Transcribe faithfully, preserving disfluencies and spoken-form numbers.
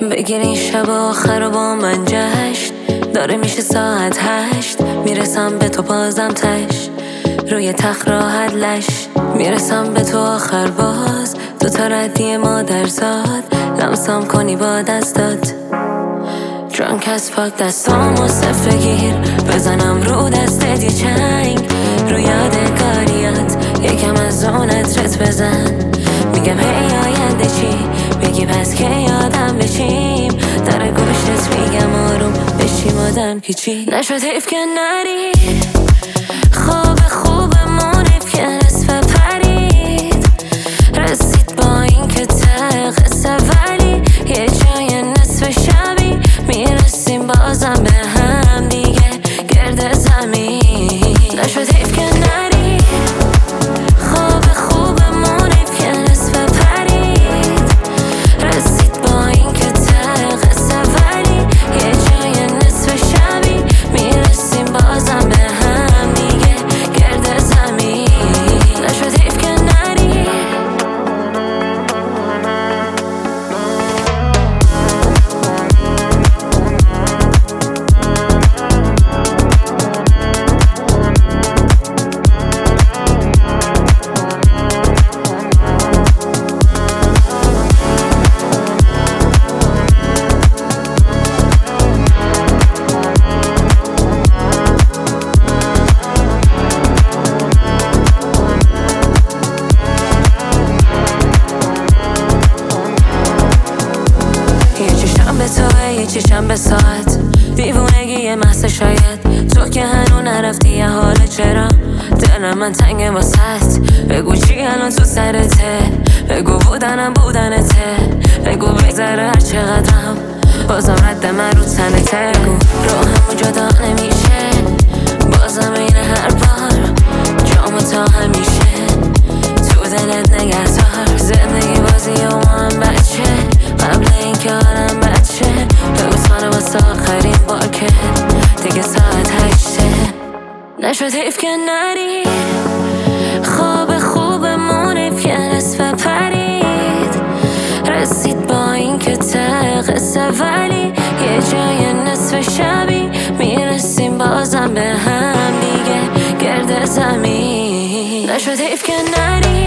بگیر این شب آخر و با من جشن. داره میشه ساعت هشت، میرسم به تو بازم تش، روی تخت راحت لش. میرسم به تو آخر باز، دو تا ردی مادرزاد، لمسم کنی با دستات. Drunk as fuck دستامو صفر گیر، بزنم رو دستت یه چنگ، رو یادگاریات یکم از اون عطرت بزن. میگم هی آینده چی، بگی پس که یادم بشیم، در گوشت میگم آروم بشیم آدم که چی نشد حیف که نری. خواب خوبمون حیف که نصف پرید، رسید با این که ته قصه ولی یه جای نصف شبی میرسیم بازم به هم دیگه گرد زمین. نشد حیف که نری. خواب خوبمون حیف که نصف پرید، رسید با این که ته قصه ولی یه جای نصف شبی میرسیم بازم به هم دیگه گرد زمین. نشد حیف که نری. به توه یه چشم به ساعت، دیوونگی یه محصه شاید، تو که هنو نرفتی یه حال چرا دل من تنگه واسست. بگو چی الان تو سرته، بگو بودنم بودنته، بگو بگذره هر چقدرم بازم رد من رو تنته. بگو روحمو جدا نمیشه بازم این هر بار، جامو تا همیشه تو دلت نگهدار. زندگی بازی و ما هم بچه، قبل این که آدم بچه بگوزمانه واسه آخرین بار که دیگه ساعت هشته. نشد حیف که نری. خواب خوبمون حیف که نصف پرید، رسید با این که ته قصه ولی یه جای نصف شبی میرسیم بازم به هم دیگه گرد زمین. نشد حیف که نری.